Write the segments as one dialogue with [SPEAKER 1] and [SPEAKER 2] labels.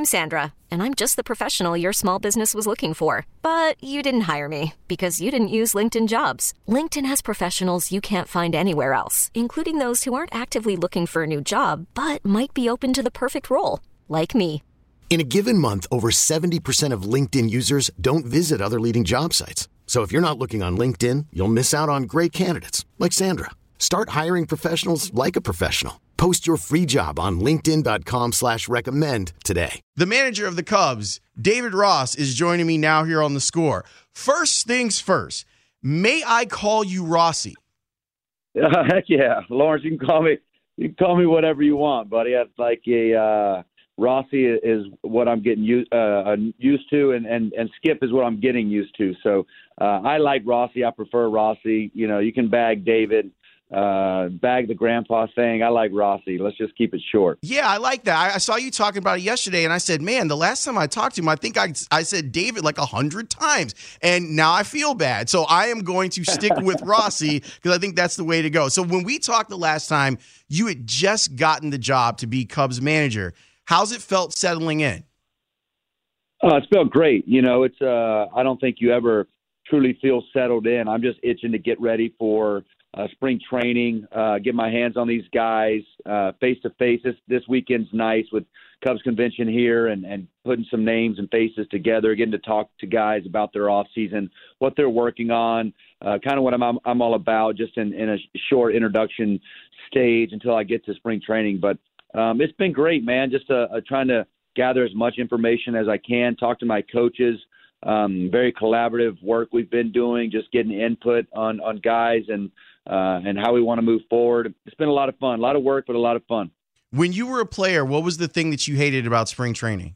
[SPEAKER 1] I'm Sandra, and I'm just the professional your small business was looking for. But you didn't hire me because you didn't use LinkedIn Jobs. LinkedIn has professionals you can't find anywhere else, including those who aren't actively looking for a new job, but might be open to the perfect role, like me.
[SPEAKER 2] In a given month, over 70% of LinkedIn users don't visit other leading job sites. So if you're not looking on LinkedIn, you'll miss out on great candidates like Sandra. Start hiring professionals like a professional. Post your free job on linkedin.com/recommend today.
[SPEAKER 3] The manager of the Cubs, David Ross, is joining me now here on The Score. First things first, may I call you Rossi?
[SPEAKER 4] Heck yeah, Lawrence. You can call me whatever you want, buddy. It's like Rossi is what I'm getting used to, and Skip is what I'm getting used to. So I like Rossi. I prefer Rossi. You know, you can bag David. Bag the grandpa thing. I like Rossi. Let's just keep it short.
[SPEAKER 3] Yeah, I like that. I saw you talking about it yesterday, and I said, man, the last time I talked to him, I think I said David like 100 times, and now I feel bad. So I am going to stick with Rossi because I think that's the way to go. So when we talked the last time, you had just gotten the job to be Cubs manager. How's it felt settling in?
[SPEAKER 4] It's felt great. You know, it's I don't think you ever truly feel settled in. I'm just itching to get ready for spring training, get my hands on these guys face to face. This weekend's nice with Cubs convention here and putting some names and faces together, getting to talk to guys about their off season, what they're working on, kind of what I'm all about, just in a short introduction stage until I get to spring training. But it's been great, man. Just trying to gather as much information as I can, talk to my coaches. Very collaborative work we've been doing, just getting input on guys and how we want to move forward. It's been a lot of fun, a lot of work, but a lot of fun.
[SPEAKER 3] When you were a player, what was the thing that you hated about spring training?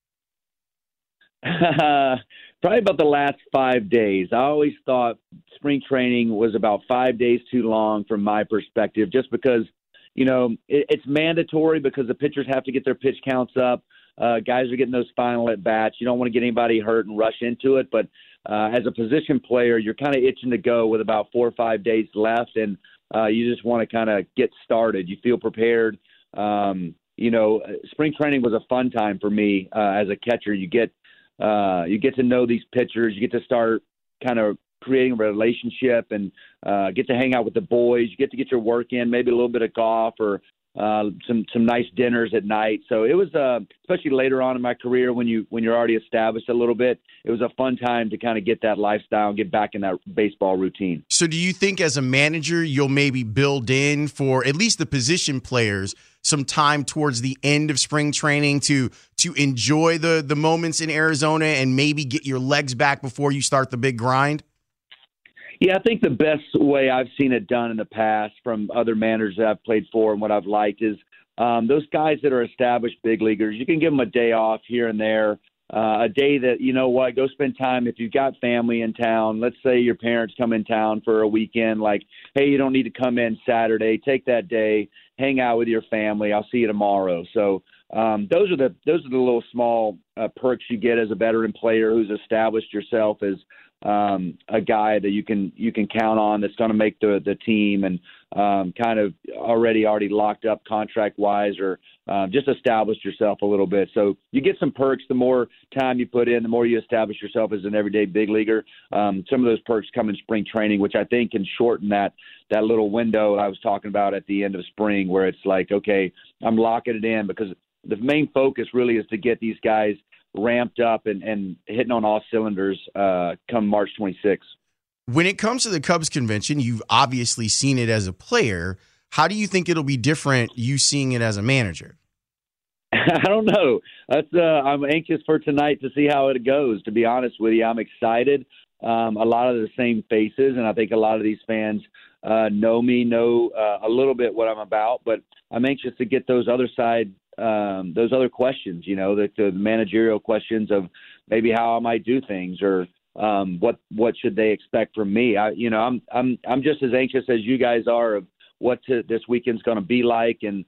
[SPEAKER 4] Probably about the last 5 days. I always thought spring training was about 5 days too long from my perspective, just because, you know, it's mandatory because the pitchers have to get their pitch counts up. Guys are getting those final at-bats. You don't want to get anybody hurt and rush into it. But as a position player, you're kind of itching to go with about 4 or 5 days left, and you just want to kind of get started. You feel prepared. You know, spring training was a fun time for me as a catcher. You get to know these pitchers. You get to start kind of creating a relationship and get to hang out with the boys. You get to get your work in, maybe a little bit of golf or some nice dinners at night. So it was, especially later on in my career when you're already established a little bit, it was a fun time to kind of get that lifestyle and get back in that baseball routine.
[SPEAKER 3] So do you think as a manager, you'll maybe build in for at least the position players some time towards the end of spring training to enjoy the moments in Arizona and maybe get your legs back before you start the big grind?
[SPEAKER 4] Yeah, I think the best way I've seen it done in the past from other managers that I've played for and what I've liked is those guys that are established big leaguers, you can give them a day off here and there, a day that, you know what, go spend time. If you've got family in town, let's say your parents come in town for a weekend, like, hey, you don't need to come in Saturday. Take that day, hang out with your family. I'll see you tomorrow. So those are the little small perks you get as a veteran player who's established yourself as a guy that you can count on that's going to make the team and kind of already locked up contract wise or just established yourself a little bit. So you get some perks. The more time you put in, the more you establish yourself as an everyday big leaguer. Some of those perks come in spring training, which I think can shorten that little window I was talking about at the end of spring where it's like, okay, I'm locking it in because the main focus really is to get these guys ramped up and hitting on all cylinders come March 26th.
[SPEAKER 3] When it comes to the Cubs convention, you've obviously seen it as a player. How do you think it'll be different you seeing it as a manager?
[SPEAKER 4] I don't know. I'm anxious for tonight to see how it goes, to be honest with you. I'm excited. A lot of the same faces, and I think a lot of these fans know a little bit what I'm about, but I'm anxious to get those other questions, you know, the managerial questions of maybe how I might do things or what should they expect from me. I'm just as anxious as you guys are of what this weekend's going to be like and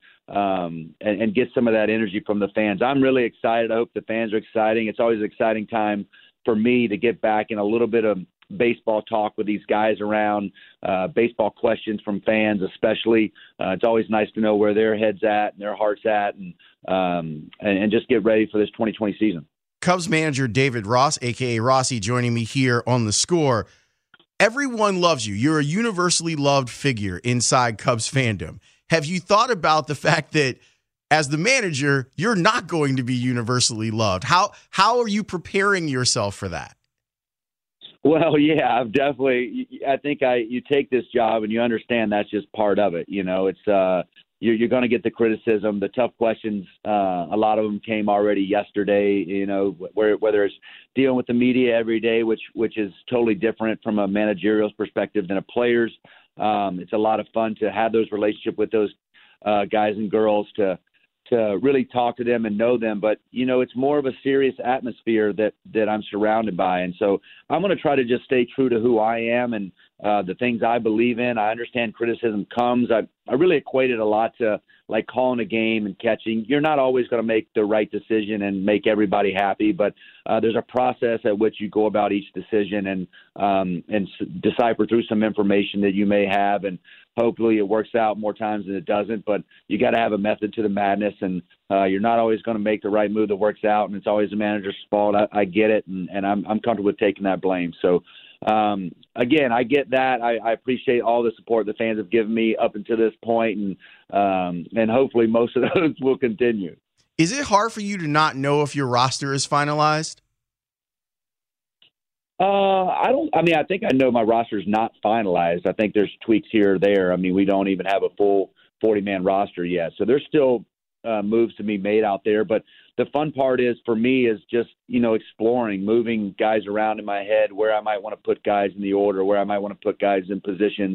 [SPEAKER 4] get some of that energy from the fans. I'm really excited. I hope the fans are exciting. It's always an exciting time for me to get back in a little bit of baseball talk with these guys around, baseball questions from fans especially. It's always nice to know where their head's at and their heart's at, and just get ready for this 2020 season.
[SPEAKER 3] Cubs manager David Ross, a.k.a. Rossi, joining me here on The Score. Everyone loves you. You're a universally loved figure inside Cubs fandom. Have you thought about the fact that as the manager, you're not going to be universally loved? How are you preparing yourself for that?
[SPEAKER 4] Well, yeah, I think you take this job and you understand that's just part of it. You know, it's you're going to get the criticism, the tough questions. A lot of them came already yesterday. You know, whether it's dealing with the media every day, which is totally different from a managerial perspective than a player's. It's a lot of fun to have those relationships with those guys and girls to really talk to them and know them. But, you know, it's more of a serious atmosphere that I'm surrounded by. And so I'm going to try to just stay true to who I am and the things I believe in. I understand criticism comes. I really equate it a lot to like calling a game and catching. You're not always going to make the right decision and make everybody happy, but there's a process at which you go about each decision and decipher through some information that you may have, and hopefully it works out more times than it doesn't. But you got to have a method to the madness, and you're not always going to make the right move that works out, and it's always the manager's fault. I get it, and I'm comfortable with taking that blame. So again, I get that. I appreciate all the support the fans have given me up until this point, and hopefully most of those will continue.
[SPEAKER 3] Is it hard for you to not know if your roster is finalized?
[SPEAKER 4] I think I know my roster's not finalized. I think there's tweaks here or there. I mean, we don't even have a full 40-man roster yet. So there's still moves to be made out there. But the fun part is for me is just, you know, exploring, moving guys around in my head, where I might want to put guys in the order, where I might want to put guys in positions,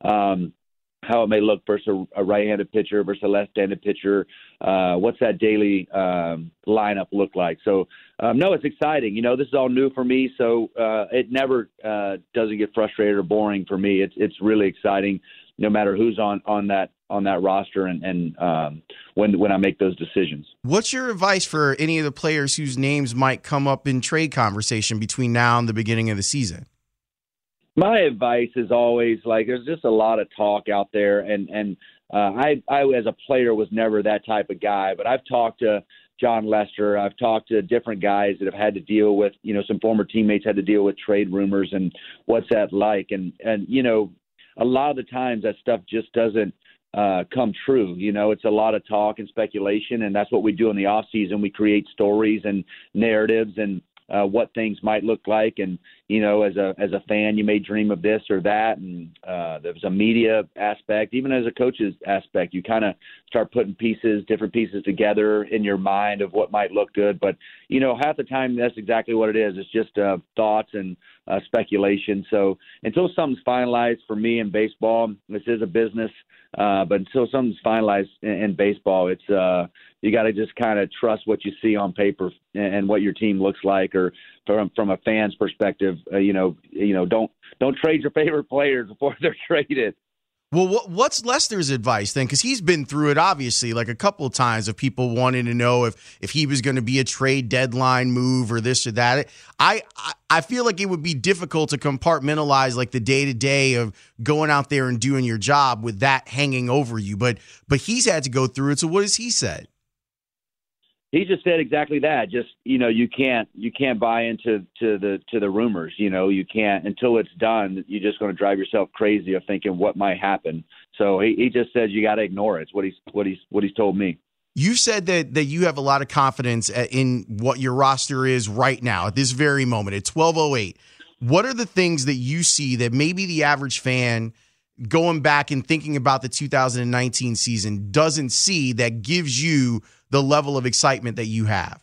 [SPEAKER 4] how it may look versus a right-handed pitcher versus a left-handed pitcher. What's that daily lineup look like? So, no, it's exciting. You know, this is all new for me, so it never doesn't get frustrated or boring for me. It's really exciting, no matter who's on that roster and when I make those decisions.
[SPEAKER 3] What's your advice for any of the players whose names might come up in trade conversation between now and the beginning of the season?
[SPEAKER 4] My advice is always, like, there's just a lot of talk out there, and I as a player was never that type of guy, but I've talked to John Lester. I've talked to different guys that have had to deal with, you know, some former teammates had to deal with trade rumors and what's that like, and you know, a lot of the times that stuff just doesn't come true. You know, it's a lot of talk and speculation, and that's what we do in the off season. We create stories and narratives and what things might look like. And, you know, as a fan, you may dream of this or that. And there's a media aspect, even as a coach's aspect, you kind of start putting different pieces together in your mind of what might look good. But, you know, half the time that's exactly what it is. It's just thoughts and speculation. So until something's finalized for me in baseball, this is a business, but until something's finalized in baseball, it's you got to just kind of trust what you see on paper and what your team looks like, or from a fan's perspective, don't trade your favorite players before they're traded.
[SPEAKER 3] Well, what's Lester's advice then? Because he's been through it, obviously, like a couple of times of people wanting to know if he was going to be a trade deadline move or this or that. I feel like it would be difficult to compartmentalize like the day-to-day of going out there and doing your job with that hanging over you. But he's had to go through it. So what has he said?
[SPEAKER 4] He just said exactly that. Just, you know, you can't buy into the rumors. You know, you can't until it's done. You're just going to drive yourself crazy of thinking what might happen. So he just said you got to ignore it. It's what he's told me.
[SPEAKER 3] You said that you have a lot of confidence in what your roster is right now at this very moment at 12:08. What are the things that you see that maybe the average fan going back and thinking about the 2019 season doesn't see that gives you the level of excitement that you have?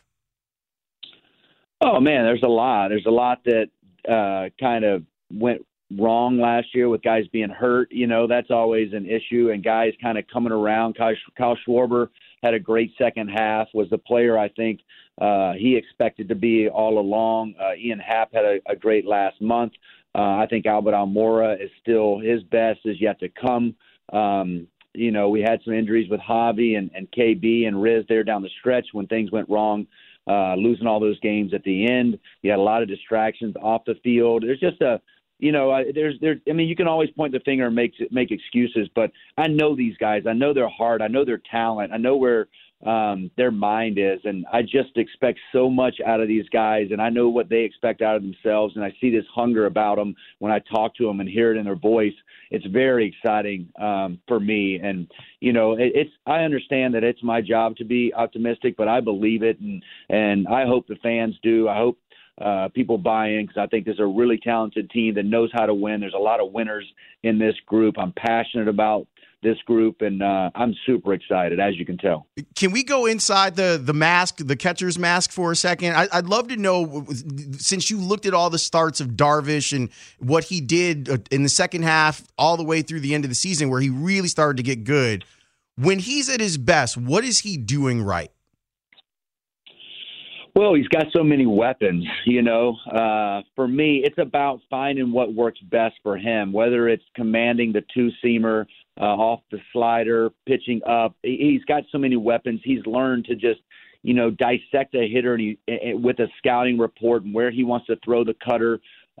[SPEAKER 4] Oh, man, there's a lot. There's a lot that kind of went wrong last year with guys being hurt. You know, that's always an issue, and guys kind of coming around. Kyle Schwarber had a great second half, was the player I think he expected to be all along. Ian Happ had a great last month. I think Albert Almora is still, his best is yet to come. You know, we had some injuries with Javi and KB and Riz there down the stretch when things went wrong, losing all those games at the end. You had a lot of distractions off the field. There's just a I mean, you can always point the finger and make excuses, but I know these guys. I know their heart. I know their talent. I know where their mind is, and I just expect so much out of these guys, and I know what they expect out of themselves, and I see this hunger about them when I talk to them and hear it in their voice. It's very exciting for me, and I understand that it's my job to be optimistic, but I believe it, and I hope the fans do. I hope people buy in, because I think this is a really talented team that knows how to win. There's a lot of winners in this group. I'm passionate about this group, and I'm super excited, as you can tell.
[SPEAKER 3] Can we go inside the mask, the catcher's mask, for a second? I'd love to know, since you looked at all the starts of Darvish and what he did in the second half all the way through the end of the season, where he really started to get good. When he's at his best, what is he doing right?
[SPEAKER 4] Well, he's got so many weapons, For me, it's about finding what works best for him, whether it's commanding the two-seamer, off the slider, pitching up. He's got so many weapons. He's learned to just, dissect a hitter with a scouting report and where he wants to throw the cutter.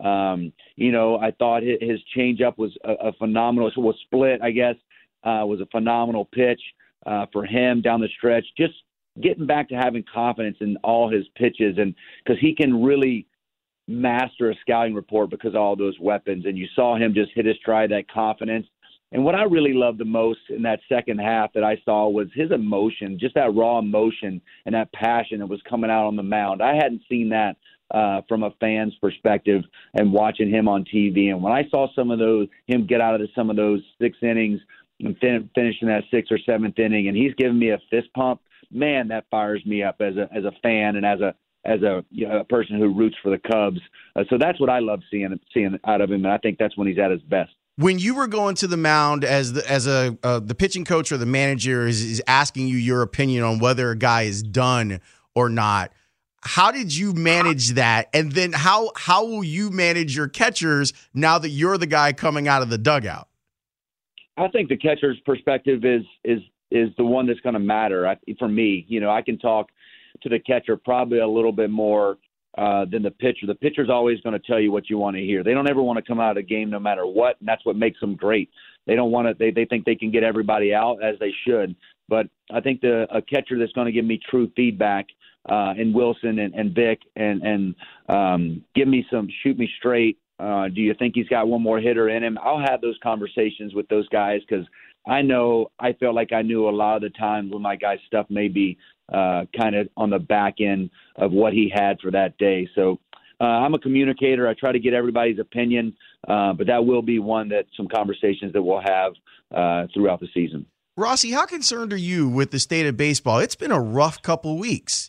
[SPEAKER 4] I thought his changeup was a phenomenal, split, I guess, was a phenomenal pitch for him down the stretch. Just getting back to having confidence in all his pitches, and because he can really master a scouting report because of all those weapons. And you saw him just hit his stride, that confidence. And what I really loved the most in that second half that I saw was his emotion, just that raw emotion and that passion that was coming out on the mound. I hadn't seen that from a fan's perspective and watching him on TV. And when I saw him get out of some of those 6 innings and finishing that 6th or 7th inning, and he's giving me a fist pump, man, that fires me up as a fan and as a person who roots for the Cubs. So that's what I love seeing out of him, and I think that's when he's at his best.
[SPEAKER 3] When you were going to the mound as the pitching coach or the manager is asking you your opinion on whether a guy is done or not, how did you manage that? And then how will you manage your catchers now that you're the guy coming out of the dugout?
[SPEAKER 4] I think the catcher's perspective is the one that's going to matter for me. I can talk to the catcher probably a little bit more than the pitcher. The pitcher's always going to tell you what you want to hear. They don't ever want to come out of a game no matter what, and that's what makes them great. They don't want to. They think they can get everybody out, as they should. But I think a catcher that's going to give me true feedback in Wilson and Vic and give me shoot me straight. Do you think he's got one more hitter in him? I'll have those conversations with those guys, because I felt like I knew a lot of the times when my guy's stuff may be kind of on the back end of what he had for that day. So I'm a communicator. I try to get everybody's opinion, but that will be some conversations that we'll have throughout the season.
[SPEAKER 3] Rossi, how concerned are you with the state of baseball? It's been a rough couple of weeks.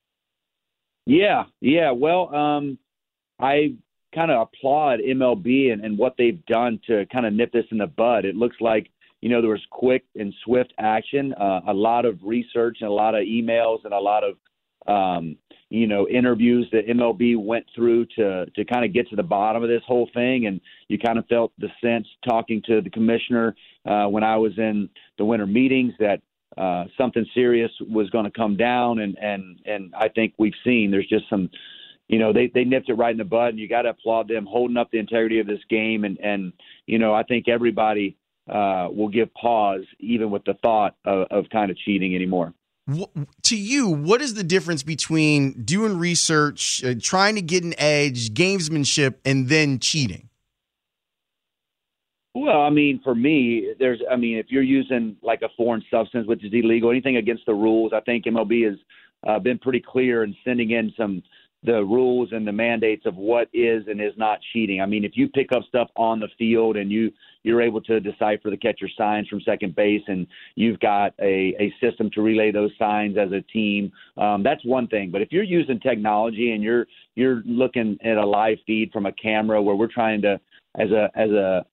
[SPEAKER 3] Yeah.
[SPEAKER 4] Well, I kind of applaud MLB and what they've done to kind of nip this in the bud. It looks like, there was quick and swift action, a lot of research and a lot of emails and a lot of, interviews that MLB went through to kind of get to the bottom of this whole thing. And you kind of felt the sense talking to the commissioner when I was in the winter meetings that something serious was going to come down. And I think we've seen there's just some, they nipped it right in the bud, and you got to applaud them holding up the integrity of this game. And I think everybody will give pause even with the thought of kind of cheating anymore.
[SPEAKER 3] To you, what is the difference between doing research, trying to get an edge, gamesmanship, and then cheating?
[SPEAKER 4] Well, for me, if you're using like a foreign substance, which is illegal, anything against the rules, I think MLB has been pretty clear in sending in the rules and the mandates of what is and is not cheating. If you pick up stuff on the field and you're able to decipher the catcher signs from second base, and you've got a system to relay those signs as a team, that's one thing. But if you're using technology and you're looking at a live feed from a camera where we're trying to, as a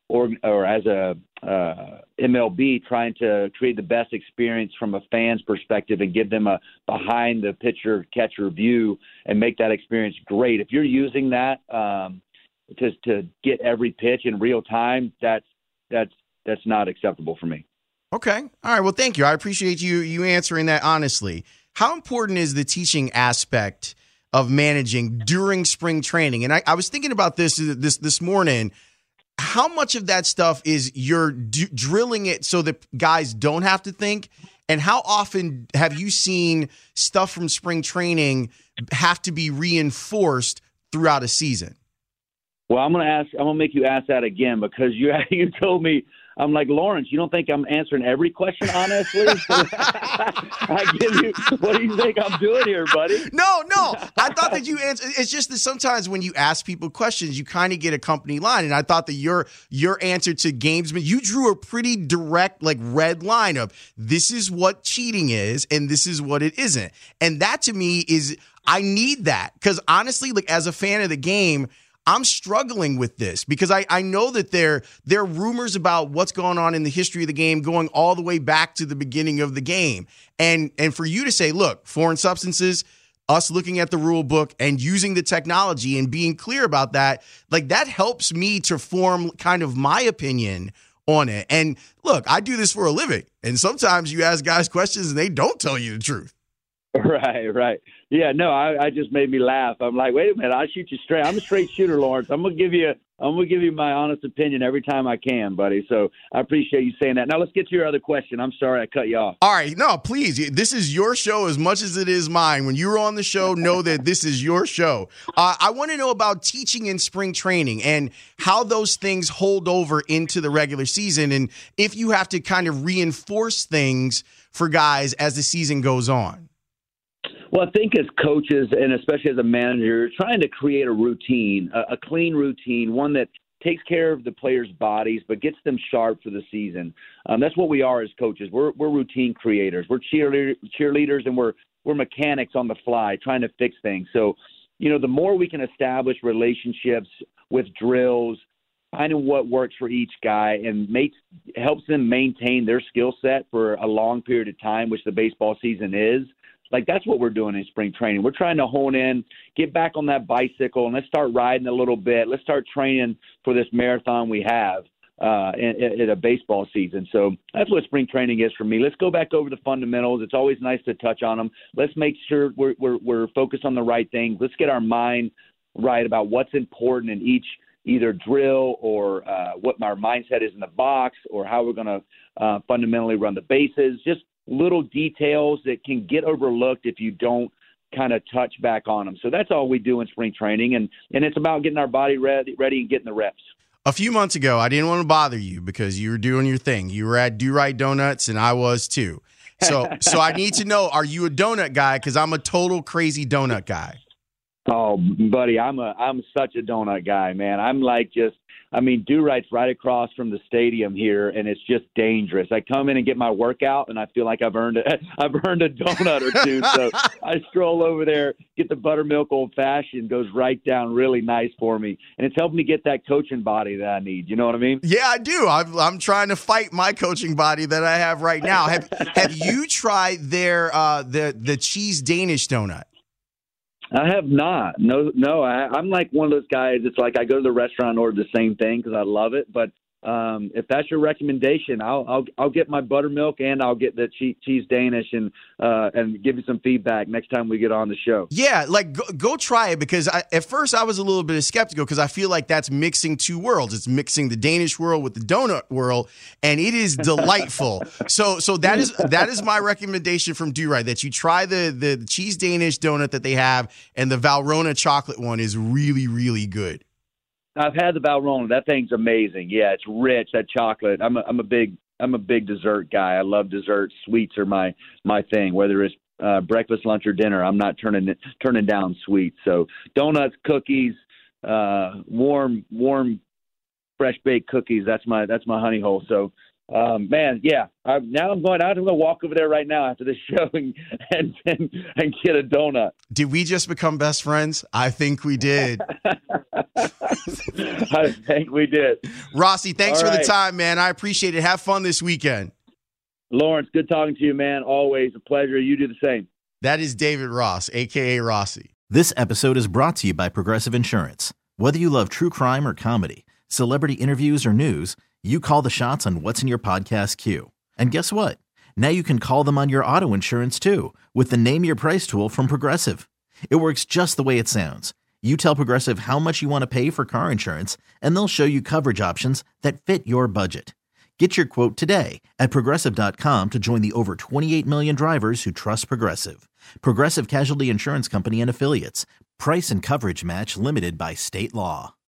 [SPEAKER 4] MLB, trying to create the best experience from a fan's perspective and give them a behind the pitcher catcher view and make that experience great. If you're using that to get every pitch in real time, that's not acceptable for me.
[SPEAKER 3] Okay. All right. Well, thank you. I appreciate you answering that honestly. How important is the teaching aspect of managing during spring training. And I was thinking about this morning. How much of that stuff is you're drilling it so that guys don't have to think? And how often have you seen stuff from spring training have to be reinforced throughout a season?
[SPEAKER 4] Well, I'm gonna make you ask that again, because you told me. I'm like, Lawrence, you don't think I'm answering every question honestly? I give you, what do you think I'm doing here, buddy?
[SPEAKER 3] No. I thought that you answered. It's just that sometimes when you ask people questions, you kind of get a company line. And I thought that your answer to Gamesman, you drew a pretty direct, like, red line of this is what cheating is and this is what it isn't. And that to me is, I need that, because honestly, like, as a fan of the game, I'm struggling with this because I know that there are rumors about what's going on in the history of the game going all the way back to the beginning of the game. And for you to say, look, foreign substances, us looking at the rule book and using the technology and being clear about that, like, that helps me to form kind of my opinion on it. And look, I do this for a living. And sometimes you ask guys questions and they don't tell you the truth.
[SPEAKER 4] Right. Yeah, no, I just made me laugh. I'm like, wait a minute, I'll shoot you straight. I'm a straight shooter, Lawrence. I'm gonna give you my honest opinion every time I can, buddy. So I appreciate you saying that. Now let's get to your other question. I'm sorry I cut you off.
[SPEAKER 3] All right, no, please. This is your show as much as it is mine. When you're on the show, know that this is your show. I want to know about teaching in spring training and how those things hold over into the regular season, and if you have to kind of reinforce things for guys as the season goes on.
[SPEAKER 4] Well, I think as coaches, and especially as a manager, you're trying to create a routine, a clean routine, one that takes care of the players' bodies but gets them sharp for the season. That's what we are as coaches. We're routine creators. We're cheerleaders, and we're mechanics on the fly trying to fix things. So, the more we can establish relationships with drills, finding what works for each guy and helps them maintain their skill set for a long period of time, which the baseball season is. Like, that's what we're doing in spring training. We're trying to hone in, get back on that bicycle, and let's start riding a little bit. Let's start training for this marathon we have in a baseball season. So that's what spring training is for me. Let's go back over the fundamentals. It's always nice to touch on them. Let's make sure we're focused on the right things. Let's get our mind right about what's important in each either drill or what our mindset is in the box or how we're going to fundamentally run the bases. Just little details that can get overlooked if you don't kind of touch back on them. So that's all we do in spring training, and it's about getting our body ready and getting the reps.
[SPEAKER 3] A few months ago, I didn't want to bother you because you were doing your thing. You were at Do Right Donuts, and I was too. So I need to know, are you a donut guy? Because I'm a total crazy donut guy.
[SPEAKER 4] Oh, buddy, I'm such a donut guy, man. I'm like Do Right's right across from the stadium here, and it's just dangerous. I come in and get my workout, and I feel like I've earned a donut or two. So I stroll over there, get the buttermilk old fashioned, goes right down really nice for me, and it's helping me get that coaching body that I need. You know what I mean?
[SPEAKER 3] Yeah, I do. I'm trying to fight my coaching body that I have right now. Have you tried their the cheese Danish donut?
[SPEAKER 4] I have not. No. I'm like one of those guys. It's like I go to the restaurant and order the same thing because I love it. But if that's your recommendation, I'll get my buttermilk and I'll get the cheese Danish and give you some feedback next time we get on the show.
[SPEAKER 3] Yeah, like go try it, because at first I was a little bit skeptical because I feel like that's mixing two worlds. It's mixing the Danish world with the donut world, and it is delightful. so that is my recommendation from Do Right, that you try the cheese Danish donut that they have, and the Valrhona chocolate one is really, really good.
[SPEAKER 4] I've had the Valrhona. That thing's amazing. Yeah, it's rich. That chocolate. I'm a big dessert guy. I love desserts. Sweets are my thing. Whether it's breakfast, lunch, or dinner, I'm not turning down sweets. So donuts, cookies, warm, fresh baked cookies. That's my honey hole. So. Man, yeah. Now I'm going out. I'm going to walk over there right now after this show and get a donut.
[SPEAKER 3] Did we just become best friends? I think we did.
[SPEAKER 4] I think we did.
[SPEAKER 3] Rossi, thanks for the time, man. I appreciate it. Have fun this weekend.
[SPEAKER 4] Lawrence, good talking to you, man. Always a pleasure. You do the same.
[SPEAKER 3] That is David Ross, a.k.a. Rossi.
[SPEAKER 5] This episode is brought to you by Progressive Insurance. Whether you love true crime or comedy, celebrity interviews or news, you call the shots on what's in your podcast queue. And guess what? Now you can call them on your auto insurance too with the Name Your Price tool from Progressive. It works just the way it sounds. You tell Progressive how much you want to pay for car insurance, and they'll show you coverage options that fit your budget. Get your quote today at Progressive.com to join the over 28 million drivers who trust Progressive. Progressive Casualty Insurance Company and Affiliates. Price and coverage match limited by state law.